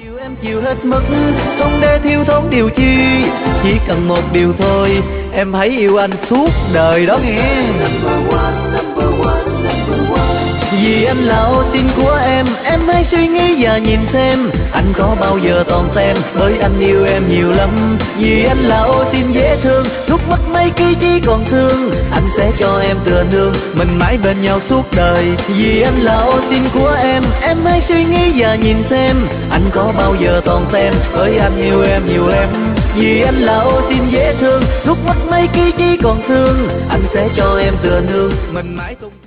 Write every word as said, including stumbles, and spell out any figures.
Chiều em chịu hết mức, không để thiếu thốn điều chi, chỉ cần một điều thôi, em hãy yêu anh suốt đời đó nghe. Vì anh là ô xin của em, em hãy suy nghĩ và nhìn xem, anh có bao giờ toàn xem, bởi anh yêu em nhiều lắm. Vì anh là ô xin dễ thương, lúc mất mấy ký chỉ còn thương, anh sẽ cho em tựa nương, mình mãi bên nhau suốt đời. Vì anh là ô xin của em, em hãy suy nghĩ và nhìn xem, anh có bao giờ toàn xem, bởi anh yêu em nhiều lắm. Vì anh là ô xin dễ thương, lúc mất mấy ký chỉ còn thương, anh sẽ cho em tựa nương, mình mãi cùng